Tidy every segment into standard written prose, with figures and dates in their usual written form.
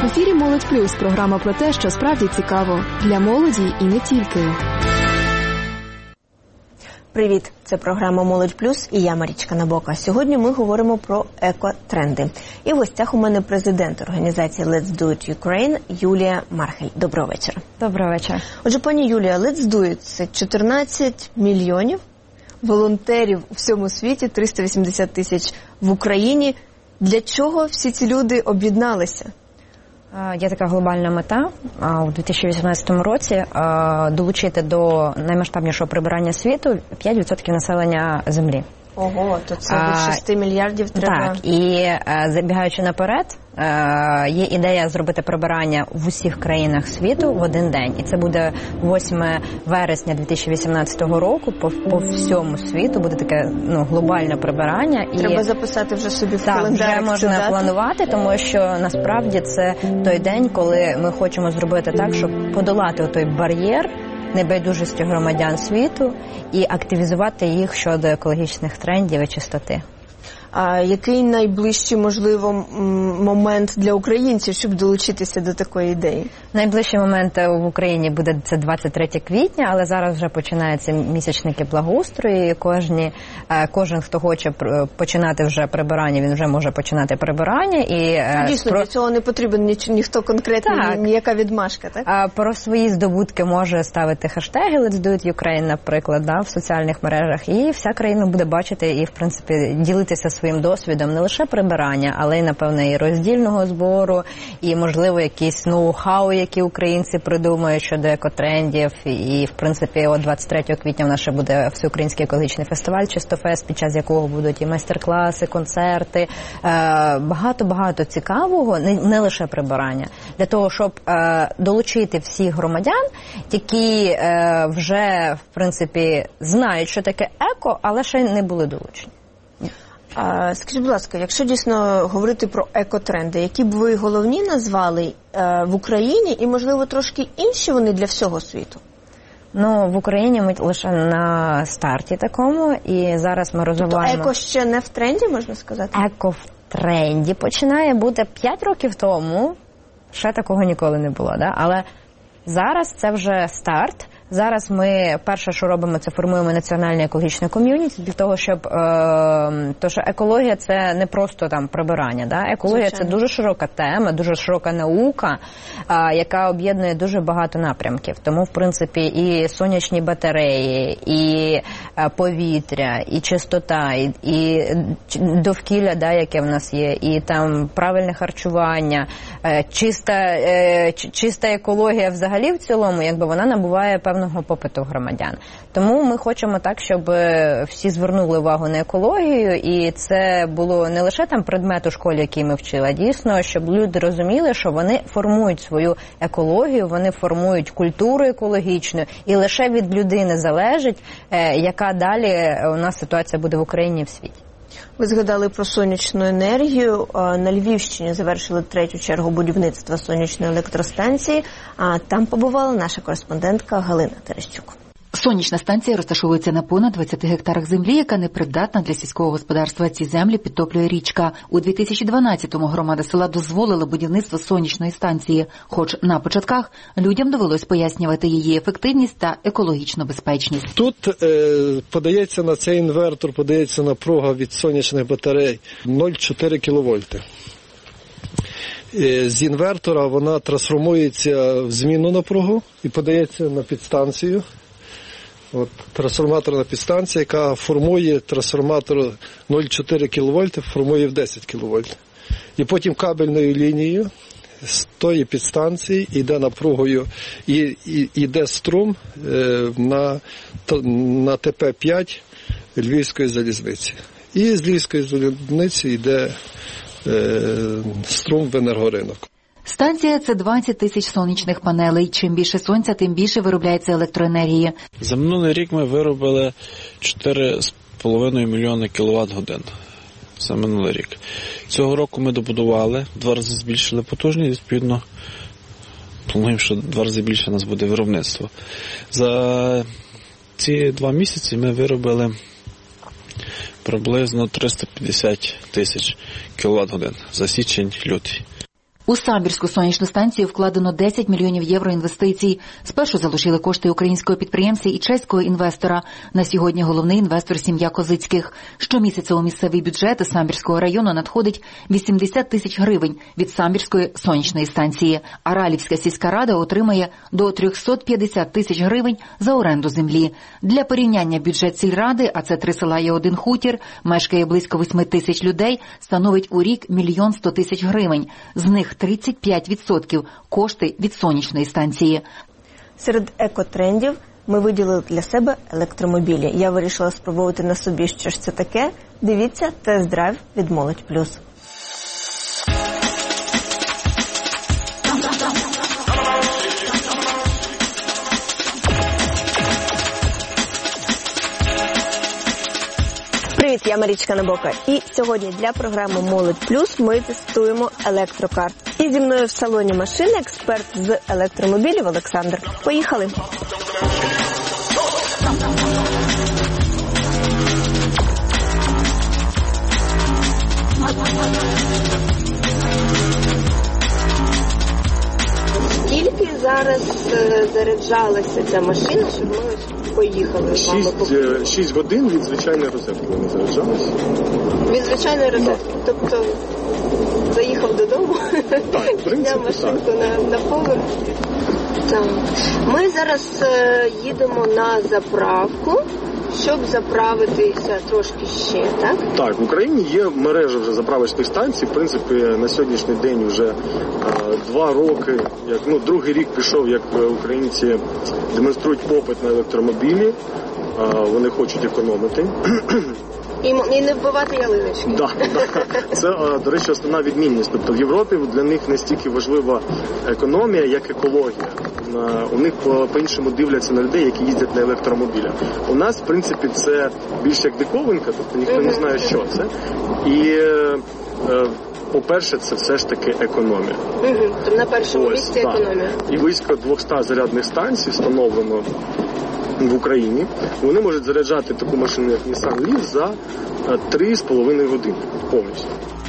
В ефірі «Молодь Плюс» – програма про те, що справді цікаво. Для молоді і не тільки. Привіт! Це програма «Молодь Плюс» і я, Марічка Набока. Сьогодні ми говоримо про екотренди. І в гостях у мене президент організації Let's Do It Ukraine Юлія Мархель. Доброго вечора. Доброго вечора. Отже, пані Юлія, Let's Do It – це 14 мільйонів волонтерів у всьому світі, 380 тисяч в Україні. Для чого всі ці люди об'єдналися? Є така глобальна мета у 2018 році долучити до наймасштабнішого прибирання світу 5% населення Землі. Ого, то це від 6 мільярдів треба. Так, і забігаючи наперед, є ідея зробити прибирання в усіх країнах світу в один день. І це буде 8 вересня 2018 року, по всьому світу буде таке глобальне прибирання. Треба записати вже собі в календар. Так, вже можна планувати, тому що насправді це той день, коли ми хочемо зробити так, щоб подолати той бар'єр небайдужості громадян світу і активізувати їх щодо екологічних трендів і чистоти. А який найближчий, можливо, момент для українців, щоб долучитися до такої ідеї? Найближчий момент в Україні буде це 23 квітня, але зараз вже починаються місячники благоустрою, і кожен, хто хоче починати вже прибирання, він вже може починати прибирання. І дійсно, для цього не потрібен ніхто конкретний, ніяка відмашка, так? Про свої здобутки може ставити хештеги Let's Do It Ukraine, наприклад, в соціальних мережах, і вся країна буде бачити і, в принципі, ділитися своїм досвідом не лише прибирання, але й, напевно, і роздільного збору, і, можливо, якісь ноу-хау, які українці придумають щодо екотрендів. І, в принципі, 23 квітня в нас ще буде Всеукраїнський екологічний фестиваль «Чистофест», під час якого будуть і майстер-класи, концерти, багато-багато цікавого, не лише прибирання. Для того, щоб долучити всіх громадян, які вже, в принципі, знають, що таке еко, але ще не були долучені. Скажіть, будь ласка, якщо дійсно говорити про екотренди, які б ви головні назвали в Україні і, можливо, трошки інші вони для всього світу? В Україні ми лише на старті такому, і зараз ми розвиваємо... Тобто еко ще не в тренді, можна сказати? Еко в тренді починає бути 5 років тому, ще такого ніколи не було, да? Але зараз це вже старт. Зараз ми перше, що робимо, це формуємо національне екологічне ком'юніті для того, щоб то, що екологія це не просто там прибирання, да? Екологія це дуже широка тема, дуже широка наука, яка об'єднує дуже багато напрямків. Тому, в принципі, і сонячні батареї, і повітря, і чистота, і довкілля, да, яке в нас є, і там правильне харчування, чиста екологія взагалі в цілому, якби вона набуває певного попиту громадян. Тому ми хочемо так, щоб всі звернули увагу на екологію, і це було не лише там предмет у школі, який ми вчили, а дійсно, щоб люди розуміли, що вони формують свою екологію, вони формують культуру екологічну, і лише від людини залежить, яка далі у нас ситуація буде в Україні і в світі. Ви згадали про сонячну енергію. На Львівщині завершили 3-ю чергу будівництва сонячної електростанції, а там побувала наша кореспондентка Галина Терещук. Сонячна станція розташовується на понад 20 гектарах землі, яка непридатна для сільського господарства. Ці землі підтоплює річка. У 2012-му громада села дозволила будівництво сонячної станції, хоч на початках людям довелось пояснювати її ефективність та екологічну безпечність. Тут подається на цей інвертор, подається напруга від сонячних батарей 0,4 кВт. З інвертора вона трансформується в змінну напругу і подається на підстанцію. Трансформаторна підстанція, яка формує трансформатор 0,4 кВт, формує в 10 кВт. І потім кабельною лінією з тої підстанції йде напругою, і йде струм на ТП-5 Львівської залізниці. І з Львівської залізниці йде струм в енергоринок. Станція – це 20 тисяч сонячних панелей. Чим більше сонця, тим більше виробляється електроенергії. За минулий рік ми виробили 4,5 мільйони кіловат-годин. За минулий рік. Цього року ми добудували, в 2 рази збільшили потужність, відповідно, плануємо, що в 2 рази більше у нас буде виробництво. За ці 2 місяці ми виробили приблизно 350 тисяч кіловат-годин за січень-лютий. У Самбірську сонячну станцію вкладено 10 мільйонів євро інвестицій. Спершу залучили кошти українського підприємця і чеського інвестора. На сьогодні головний інвестор – сім'я Козицьких. Щомісяця у місцевий бюджет Самбірського району надходить 80 тисяч гривень від Самбірської сонячної станції. А Ралівська сільська рада отримає до 350 тисяч гривень за оренду землі. Для порівняння бюджет сільради, а це 3 села і 1 хутір, мешкає близько 8 тисяч людей, становить у рік 1 100 000 гривень. З них 35% – кошти від сонячної станції. Серед екотрендів ми виділили для себе електромобілі. Я вирішила спробувати на собі, що ж це таке. Дивіться тест-драйв від Молодь Плюс. Привіт, я Марічка Набока. І сьогодні для програми «Молодь Плюс» ми тестуємо електрокар. І зі мною в салоні машини експерт з електромобілів Олександр. Поїхали! Скільки зараз заряджалася ця машина, щоб ми поїхали з вами? 6 годин від звичайної розетки вона заряджалася. Від звичайної розетки? Тобто заїхав додому, підняв машинку на поверх. Так. Ми зараз їдемо на заправку, щоб заправитися трошки ще, так? Так, в Україні є мережа вже заправочних станцій. В принципі, на сьогоднішній день вже 2 роки, другий рік пішов, як українці демонструють попит на електромобілі. Вони хочуть економити. І не вбивати ялиночки. Це, до речі, основна відмінність. Тобто в Європі для них настільки важлива економія, як екологія. У них по-іншому дивляться на людей, які їздять на електромобілях. У нас, в принципі, це більш як диковинка, тобто ніхто не знає, що це. І, по-перше, це все ж таки економія. На першому місці економія. І близько 200 зарядних станцій встановлено в Україні. Вони можуть заряджати таку машину, як Nissan Leaf, за 3,5 години повністю.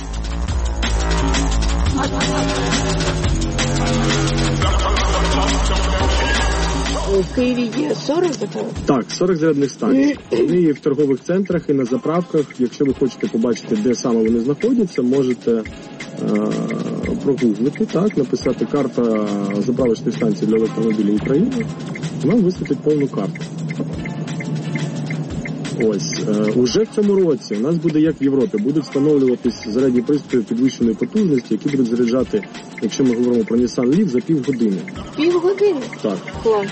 У Києві є 40 зарядних? Так, 40 зарядних станцій. Вони є в торгових центрах і на заправках. Якщо ви хочете побачити, де саме вони знаходяться, можете прогуглити, написати «Карта заправочних станцій для електромобілів України». Вам висвітить повну карту. Ось. Уже в цьому році у нас буде, як в Європі, будуть встановлюватись зарядні пристрої підвищеної потужності, які будуть заряджати, якщо ми говоримо про Nissan Leaf, за півгодини. Півгодини? Так. Клас.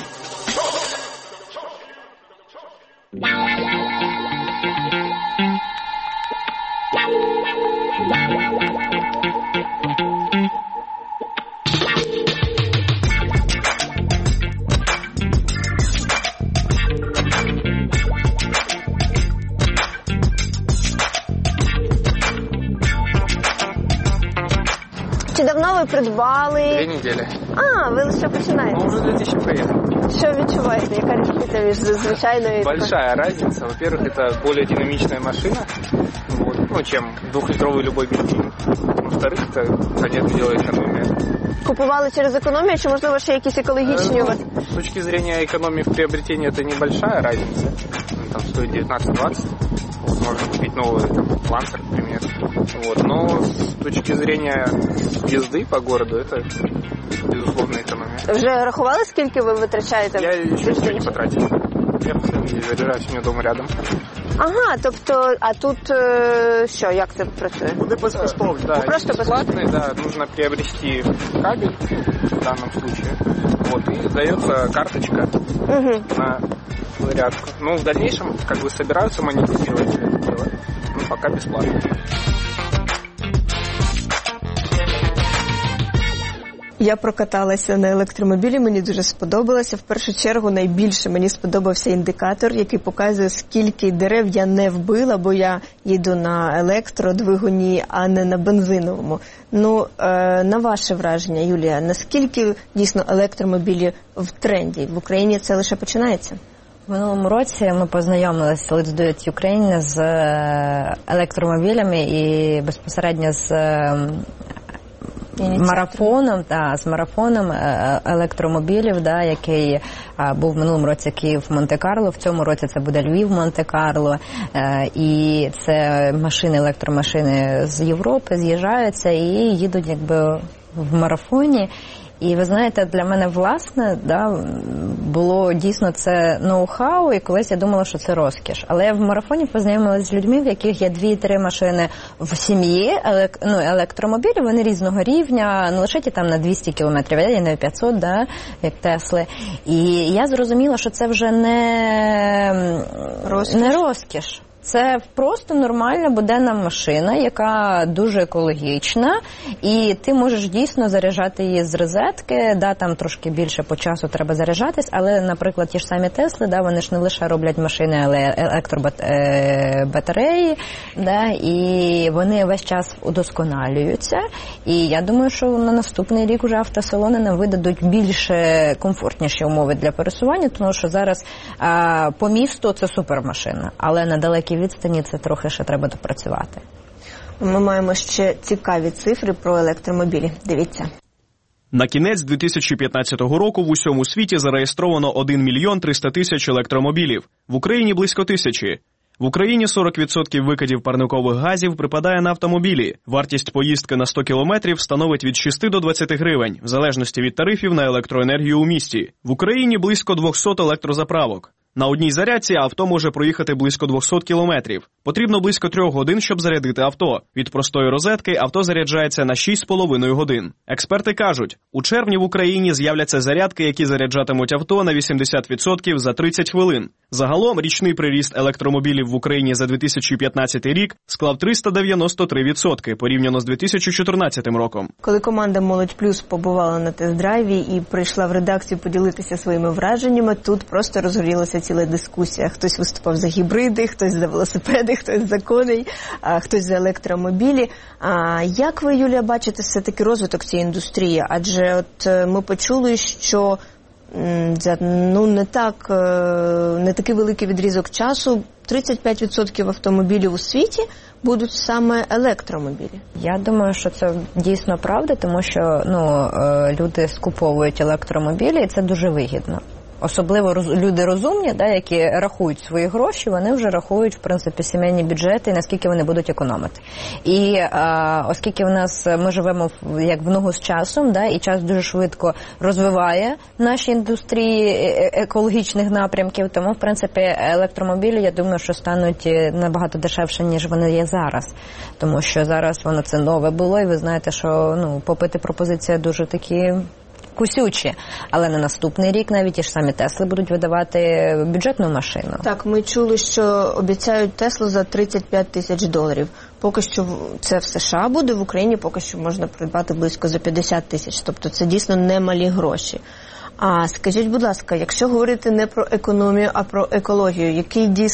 Чи давно ви придбали? 2 недели. Ви лише починаєте? Ну, уже 2000 проехал. Що відчуваєте? Яка різниця між звичайною? Большая разница. Во-первых, это более динамичная машина, чем 2-литровый любой бензин. Во-вторых, это, понятное дело, экономия. Купували через економію, чи, можливо, ще якісь екологічні у вас? С точки зрения экономии в приобретении это небольшая разница. Там стоит 19-20. Можно купить новый Lancer, например. Но с точки зрения езды по городу это, безусловно, экономия. Вже рахували, скільки ви витрачаєте? Я еще ничего не потратил. Я постоянно заряжаюсь, у меня дома рядом. Тобто, а тут що, як це працює? Буде безкоштовно, да. Просто бесплатный, да, нужно приобрести кабель в данном случае. И дается карточка на зарядку. В дальнейшем, собираются монетизировать это дело. Пока бесплатно. Я прокаталася на електромобілі, мені дуже сподобалося. В першу чергу найбільше мені сподобався індикатор, який показує, скільки дерев я не вбила, бо я їду на електродвигуні, а не на бензиновому. На ваше враження, Юлія, наскільки дійсно електромобілі в тренді? В Україні це лише починається? В минулому році ми познайомилися Let's Do It Ukraine з електромобілями і безпосередньо з марафоном, з марафоном електромобілів, який був в минулому році Київ-Монте-Карло, в цьому році це буде Львів-Монте-Карло, і це електромашини з Європи з'їжджаються і їдуть якби в марафоні. І ви знаєте, для мене власне було дійсно це ноу-хау, і колись я думала, що це розкіш. Але я в марафоні познайомилася з людьми, в яких є 2-3 машини в сім'ї, електромобілі, вони різного рівня, не лише ті там на 200 кілометрів, а на 500, як Тесли. І я зрозуміла, що це вже не розкіш. Це просто нормальна буденна машина, яка дуже екологічна, і ти можеш дійсно заряджати її з розетки, там трошки більше по часу треба заряджатись, але, наприклад, ті ж самі Тесли, вони ж не лише роблять машини, але електробатареї, і вони весь час удосконалюються. І я думаю, що на наступний рік вже автосалони нам видадуть більш комфортніші умови для пересування, тому що зараз по місту це супермашина, але на далекій відстані це трохи ще треба допрацювати. Ми маємо ще цікаві цифри про електромобілі. Дивіться. На кінець 2015 року в усьому світі зареєстровано 1 мільйон 300 тисяч електромобілів. В Україні близько 1000. В Україні 40% викидів парникових газів припадає на автомобілі. Вартість поїздки на 100 кілометрів становить від 6 до 20 гривень, в залежності від тарифів на електроенергію у місті. В Україні близько 200 електрозаправок. На одній зарядці авто може проїхати близько 200 кілометрів. Потрібно близько 3 годин, щоб зарядити авто. Від простої розетки авто заряджається на 6,5 годин. Експерти кажуть, у червні в Україні з'являться зарядки, які заряджатимуть авто на 80% за 30 хвилин. Загалом річний приріст електромобілів в Україні за 2015 рік склав 393% порівняно з 2014 роком. Коли команда «Молодь Плюс» побувала на тест-драйві і прийшла в редакцію поділитися своїми враженнями, тут просто розгорілася ціла дискусія. Хтось виступав за гібриди, хтось за велосипеди, хтось за коней, хтось за електромобілі. Як ви, Юлія, бачите все-таки розвиток цієї індустрії? Адже от ми почули, що не такий великий відрізок часу, 35% автомобілів у світі будуть саме електромобілі. Я думаю, що це дійсно правда, тому що люди скуповують електромобілі, і це дуже вигідно. Особливо люди розумні, які рахують свої гроші, вони вже рахують, в принципі, сімейні бюджети, наскільки вони будуть економити. І оскільки ми живемо як в ногу з часом, і час дуже швидко розвиває наші індустрії екологічних напрямків, тому, в принципі, електромобілі, я думаю, що стануть набагато дешевше, ніж вони є зараз. Тому що зараз воно це нове було, і ви знаєте, що попит і пропозиція дуже такі кусючі. Але на наступний рік навіть ті ж самі Тесли будуть видавати бюджетну машину. Так, ми чули, що обіцяють Теслу за $35 тисяч. Поки що це в США буде, в Україні поки що можна придбати близько за 50 тисяч. Тобто це дійсно немалі гроші. А скажіть, будь ласка, якщо говорити не про економію, а про екологію,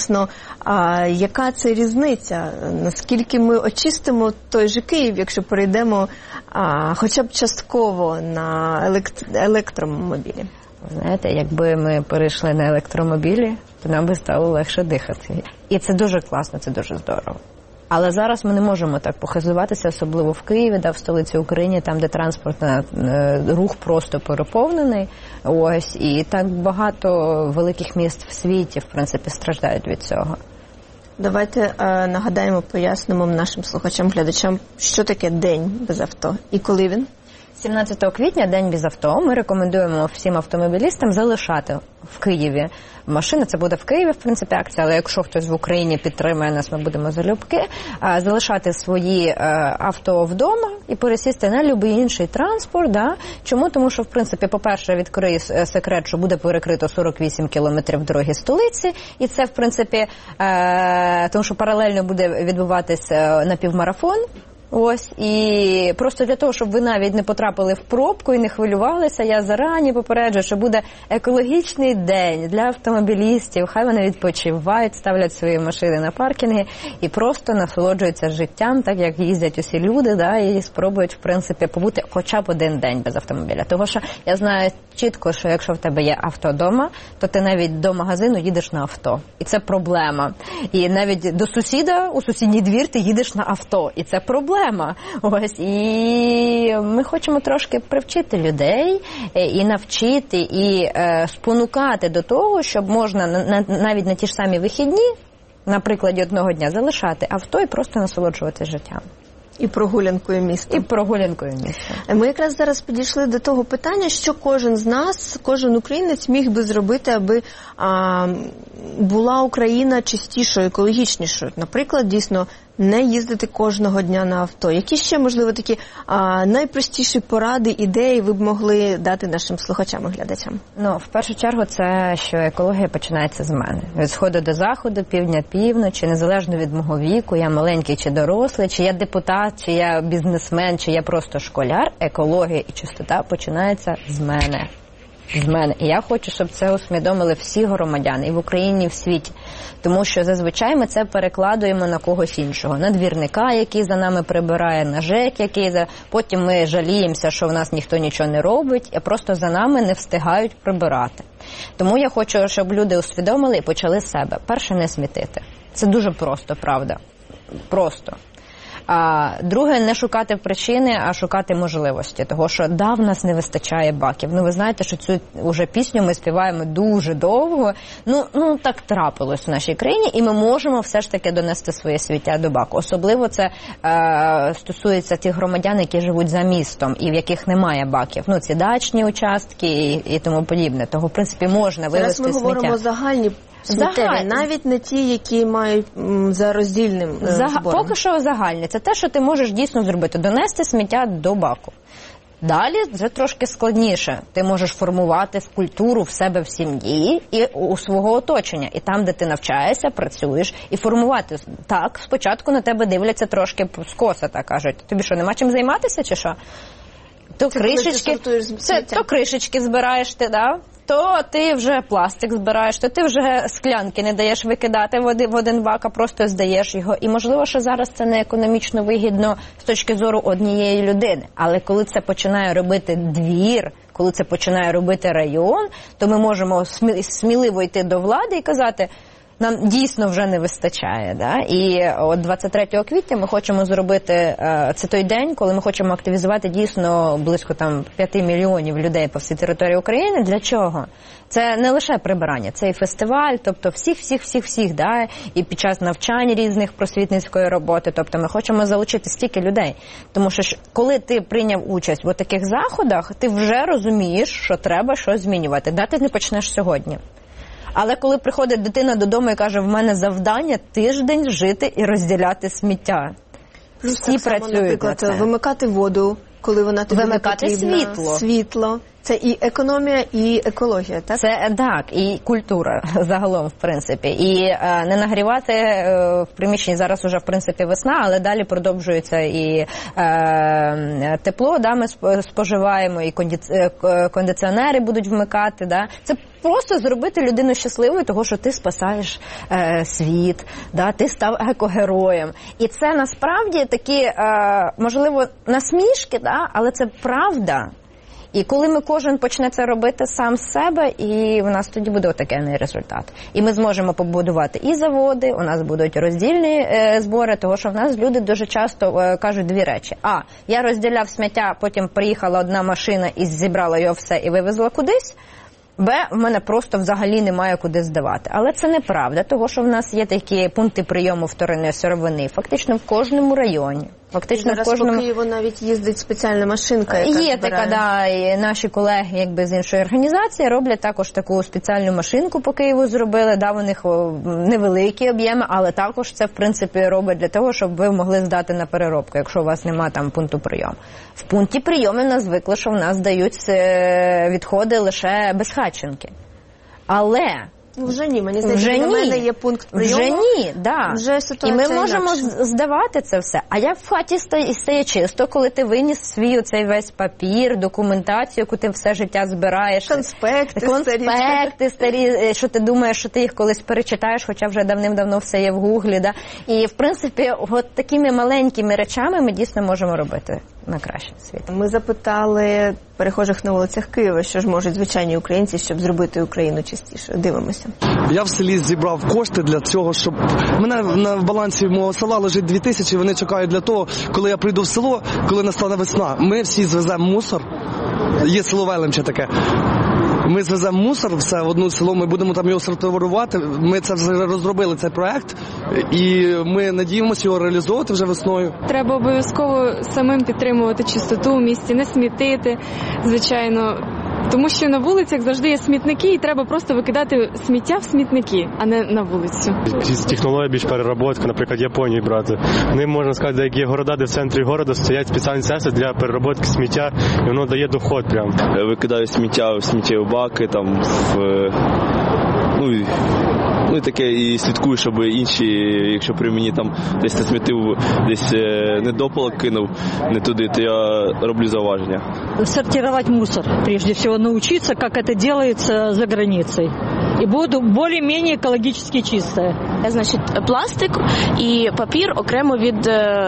яка це різниця? Наскільки ми очистимо той же Київ, якщо перейдемо хоча б частково на електромобілі? Знаєте, якби ми перейшли на електромобілі, то нам би стало легше дихати. І це дуже класно, це дуже здорово. Але зараз ми не можемо так похизуватися, особливо в Києві, в столиці України, там, де транспортний рух просто переповнений. І так багато великих міст в світі, в принципі, страждають від цього. Давайте нагадаємо, пояснимо нашим слухачам, глядачам, що таке День без авто і коли він? 17 квітня, День без авто. Ми рекомендуємо всім автомобілістам залишати в Києві машини. Це буде в Києві, в принципі, акція, але якщо хтось в Україні підтримує нас, ми будемо залюбки. Залишати свої авто вдома і пересісти на будь-який інший транспорт. Чому? Тому що, в принципі, по-перше, відкриє секрет, що буде перекрито 48 кілометрів дороги столиці. І це, в принципі, тому що паралельно буде відбуватися напівмарафон. І просто для того, щоб ви навіть не потрапили в пробку і не хвилювалися, я зарані попереджую, що буде екологічний день для автомобілістів. Хай вони відпочивають, ставлять свої машини на паркінги і просто насолоджуються життям, так як їздять усі люди, і спробують, в принципі, побути хоча б один день без автомобіля. Тому що я знаю чітко, що якщо в тебе є авто вдома, то ти навіть до магазину їдеш на авто. І це проблема. І навіть до сусіда, у сусідній двір ти їдеш на авто. І це проблема. проблема. Ось, і ми хочемо трошки привчити людей і навчити, і спонукати до того, щоб можна навіть на ті ж самі вихідні, на прикладі одного дня, залишати авто і просто насолоджуватися життям. І прогулянкою міста. І прогулянкою міста. Ми якраз зараз підійшли до того питання, що кожен з нас, кожен українець міг би зробити, аби була Україна чистішою, екологічнішою. Наприклад, дійсно, не їздити кожного дня на авто. Які ще, можливо, такі найпростіші поради, ідеї ви б могли дати нашим слухачам і глядачам? Ну, в першу чергу, це, що екологія починається з мене. Від сходу до заходу, півдня, півночі, незалежно від мого віку, я маленький чи дорослий, чи я депутат, чи я бізнесмен, чи я просто школяр, екологія і чистота починається з мене. З мене. І я хочу, щоб це усвідомили всі громадяни і в Україні, і в світі. Тому що зазвичай ми це перекладуємо на когось іншого. На двірника, який за нами прибирає, на ЖЕК, потім ми жаліємося, що в нас ніхто нічого не робить, а просто за нами не встигають прибирати. Тому я хочу, щоб люди усвідомили і почали з себе. Перше, не смітити. Це дуже просто, правда. Просто. А друге, не шукати причини, а шукати можливості. Того, що в нас не вистачає баків. Ну, ви знаєте, що цю вже пісню ми співаємо дуже довго. Ну так трапилось в нашій країні, і ми можемо все ж таки донести своє сміття до баку. Особливо це стосується тих громадян, які живуть за містом і в яких немає баків. Ну, ці дачні участки і тому подібне. Того, в принципі, можна вивезти сміття. Зараз ми говоримо загальні сміттєві, навіть не ті, які мають за роздільним збором. Поки що загальні. Це те, що ти можеш дійсно зробити. Донести сміття до баку. Далі вже трошки складніше. Ти можеш формувати в культуру в себе в сім'ї і у свого оточення. І там, де ти навчаєшся, працюєш, і формувати. Так, спочатку на тебе дивляться трошки скоса, так кажуть. Тобі що, нема чим займатися чи що? То кришечки збираєш ти, да? То ти вже пластик збираєш, то ти вже склянки не даєш викидати в один бак, а просто здаєш його. І можливо, що зараз це не економічно вигідно з точки зору однієї людини. Але коли це починає робити двір, коли це починає робити район, то ми можемо сміливо йти до влади і казати, нам дійсно вже не вистачає. Да? І от 23 квітня ми хочемо зробити, це той день, коли ми хочемо активізувати дійсно близько 5 мільйонів людей по всій території України. Для чого? Це не лише прибирання, це і фестиваль, тобто всіх, да? І під час навчань різних просвітницької роботи. Тобто ми хочемо залучити стільки людей. Тому що коли ти прийняв участь в таких заходах, ти вже розумієш, що треба щось змінювати. Да, ти не почнеш сьогодні. Але коли приходить дитина додому і каже, в мене завдання тиждень жити і розділяти сміття. Всі працюють, наприклад, вимикати воду, коли вона тобі не потрібна. Вимикати світло. Це і економія, і екологія, так? Це так, і культура загалом, в принципі. І не нагрівати в приміщенні, зараз уже, в принципі, весна, але далі продовжується і тепло, да, ми споживаємо, і кондиціонери будуть вмикати, да. Це просто зробити людину щасливою, того, що ти спасаєш світ, да, ти став екогероєм. І це насправді такі, можливо, насмішки, да, але це правда. І коли ми кожен почне це робити сам з себе, і в нас тоді буде отакий результат. І ми зможемо побудувати і заводи, у нас будуть роздільні збори, тому що в нас люди дуже часто кажуть дві речі. А, я розділяв сміття, потім приїхала одна машина і зібрала його все і вивезла кудись. Б, в мене просто взагалі немає куди здавати. Але це неправда, тому що в нас є такі пункти прийому вторинної сировини, фактично в кожному районі. Фактично зараз по Києву навіть їздить спеціальна машинка, яка є така, да, і наші колеги якби з іншої організації роблять також таку спеціальну машинку по Києву зробили, да, у них невеликі об'єми, але також це в принципі робить для того, щоб ви могли здати на переробку, якщо у вас немає там пункту прийому. В пункті прийому в нас звикли, що в нас дають відходи лише безхатченки. Але вже ні, мені здається, для мене є пункт прийому. Вже ні, да. Вже ситуація і ми можемо здавати це все. А як в хаті стає чисто, коли ти виніс свій оцей весь папір, документацію, яку ти все життя збираєш. Конспекти старі, що ти думаєш, що ти їх колись перечитаєш, хоча вже давним-давно все є в Гуглі. Да? І, в принципі, от такими маленькими речами ми дійсно можемо робити на краще світ. Ми запитали перехожих на вулицях Києва, що ж можуть звичайні українці, щоб зробити Україну чистішою. Дивимося. Я в селі зібрав кошти для цього, щоб... Мене на балансі мого села лежить 2000, вони чекають для того, коли я прийду в село, коли настане весна. Ми всі звеземо мусор. Є село Велимче таке. Ми звеземо мусор все в одне село, ми будемо там його сортувати. Ми це вже розробили, цей проект, і ми надіємося його реалізовувати вже весною. Треба обов'язково самим підтримувати чистоту в місті, не смітити, звичайно. Тому що на вулицях завжди є смітники, і треба просто викидати сміття в смітники, а не на вулицю. Технологія більш переробки, наприклад, Японії брати. Ним можна сказати, де є города, де в центрі города стоять спеціальні цеси для переробки сміття, і воно дає доход прям. Викидаю сміття в сміттєві баки, там, ну і таке, і слідкую, щоб інші, якщо при мені там десь насмітив, десь недопалок кинув не туди, то я роблю зауваження. Сортировать мусор, прежде всего, научиться, как это делается за границей. І буду більш-менш екологічно чистою. Значить, пластик і папір окремо від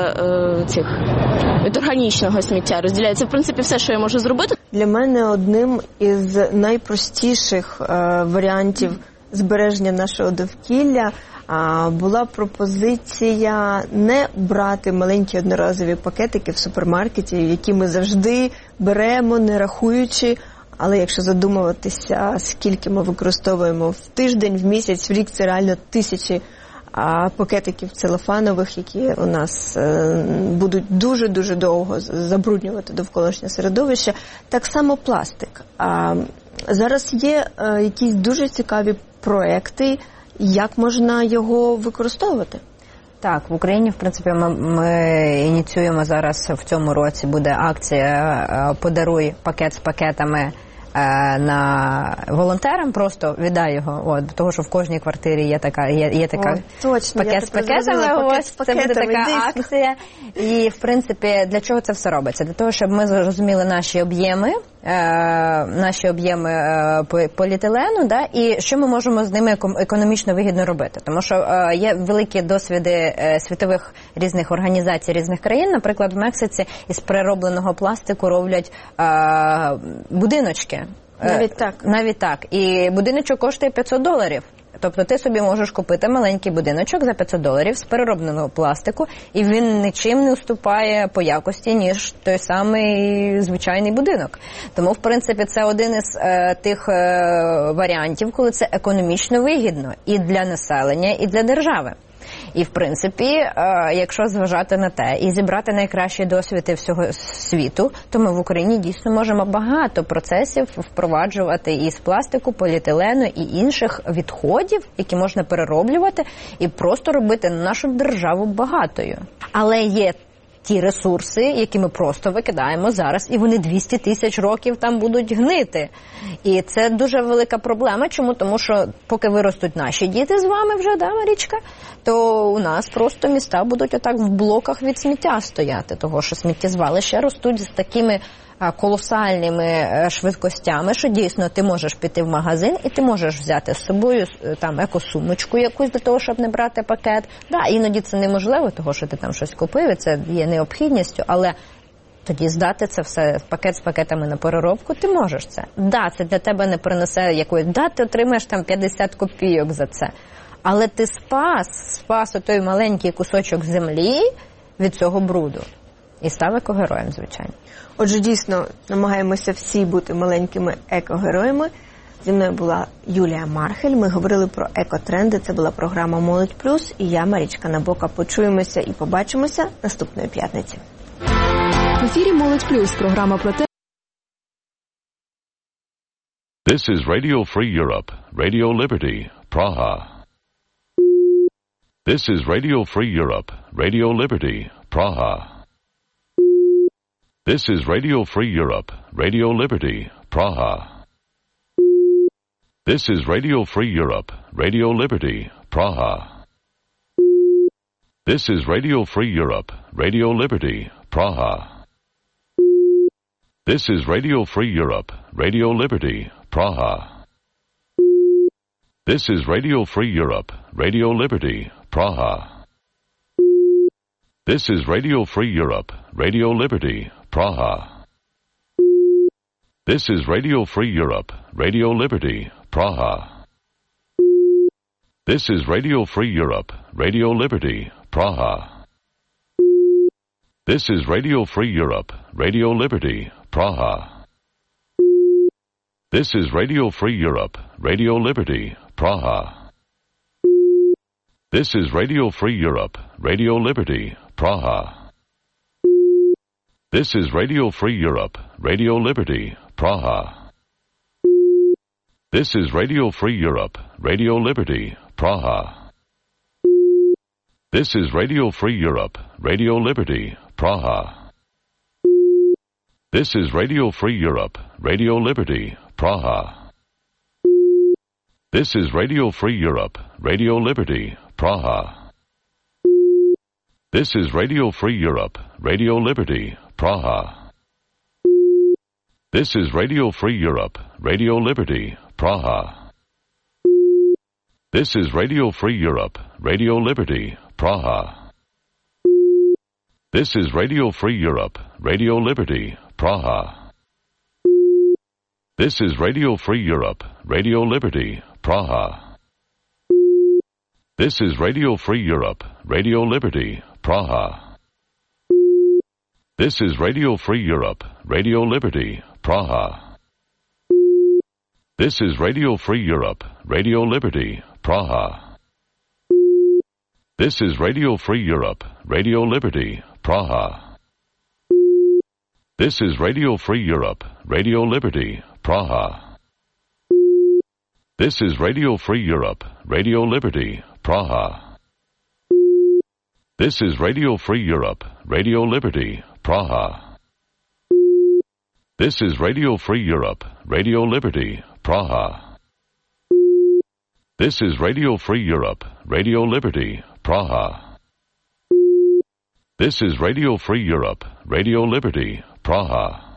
органічного сміття розділяється. В принципі, все, що я можу зробити. Для мене одним із найпростіших варіантів збереження нашого довкілля була пропозиція не брати маленькі одноразові пакетики в супермаркеті, які ми завжди беремо, не рахуючи. Але якщо задумуватися, скільки ми використовуємо в тиждень, в місяць, в рік, це реально тисячі пакетиків целофанових, які у нас будуть дуже-дуже довго забруднювати довколишнє середовище. Так само пластик. Зараз є якісь дуже цікаві проекти, як можна його використовувати. Так, в Україні, в принципі, ми ініціюємо зараз, в цьому році буде акція «Подаруй пакет з пакетами» на волонтерам, просто віддай його, тому що в кожній квартирі є така точно, пакет з пакетами, це буде така акція. І, в принципі, для чого це все робиться? Для того, щоб ми зрозуміли наші об'єми поліетилену, і що ми можемо з ними економічно вигідно робити. Тому що є великі досвіди світових різних організацій, різних країн. Наприклад, в Мексиці із переробленого пластику роблять будиночки. Навіть так. І будиночок коштує $500. Тобто ти собі можеш купити маленький будиночок за $500 з переробленого пластику, і він нічим не уступає по якості, ніж той самий звичайний будинок. Тому, в принципі, це один із тих варіантів, коли це економічно вигідно і для населення, і для держави. І, в принципі, якщо зважати на те і зібрати найкращі досвіди всього світу, то ми в Україні дійсно можемо багато процесів впроваджувати із пластику, поліетилену і інших відходів, які можна перероблювати і просто робити нашу державу багатою. Але є ті ресурси, які ми просто викидаємо зараз, і вони 200 тисяч років там будуть гнити. І це дуже велика проблема. Чому? Тому що поки виростуть наші діти з вами вже, Марічка, то у нас просто міста будуть отак в блоках від сміття стояти, того що сміттєзвалища ростуть з такими колосальними швидкостями, що дійсно ти можеш піти в магазин і ти можеш взяти з собою там екосумочку якусь для того, щоб не брати пакет. Іноді це неможливо, того що ти там щось купив, і це є необхідністю, але тоді здати це все, пакет з пакетами на переробку, ти можеш це. Це для тебе не принесе якоїсь, ти отримаєш там 50 копійок за це. Але ти спас той маленький кусочок землі від цього бруду. І став екогероєм, звичайно. Отже, дійсно, намагаємося всі бути маленькими екогероями. Зі мною була Юлія Мархель. Ми говорили про екотренди. Це була програма «Молодь Плюс». І я, Марічка Набока. Почуємося і побачимося наступної п'ятниці. В ефірі «Молодь Плюс» програма про те. This is Radio Free Europe, Radio Liberty, Praha. This is Radio Free Europe, Radio Liberty, Praha. This is Radio Free Europe, Radio Liberty, Praha. This is Radio Free Europe, Radio Liberty, Praha. This is Radio Free Europe, Radio Liberty, Praha. This is Radio Free Europe, Radio Liberty, Praha. This is Radio Free Europe, Radio Liberty, Praha. This is Radio Free Europe, Radio Liberty, Praha. This is Radio Free Europe, Radio Liberty, Praha. This is Radio Free Europe, Radio Liberty, Praha. This is Radio Free Europe, Radio Liberty, Praha. This is Radio Free Europe, Radio Liberty, Praha. This is Radio Free Europe, Radio Liberty, Praha. This is Radio Free Europe, Radio Liberty, Praha. This is Radio Free Europe, Radio Liberty, Praha. This is Radio Free Europe, Radio Liberty, Praha. This is Radio Free Europe, Radio Liberty, Praha. This is Radio Free Europe, Radio Liberty, Praha. This is Radio Free Europe, Radio Liberty, Praha. This is Radio Free Europe, Radio Liberty, Praha. This is Radio Free Europe, Radio Liberty, Praha. This is Radio Free Europe, Radio Liberty, Praha. This is Radio Free Europe, Radio Liberty, Praha. This is Radio Free Europe, Radio Liberty, Praha. This is Radio Free Europe, Radio Liberty, Praha. This is Radio Free Europe, Radio Liberty, Praha. This is Radio Free Europe, Radio Liberty, Praha. This is Radio Free Europe, Radio Liberty, Praha. This is Radio Free Europe, Radio Liberty, Praha. This is Radio Free Europe, Radio Liberty, Praha. This is Radio Free Europe, Radio Liberty, Praha. This is Radio Free Europe, Radio Liberty, Praha. This is Radio Free Europe, Radio Liberty, Praha.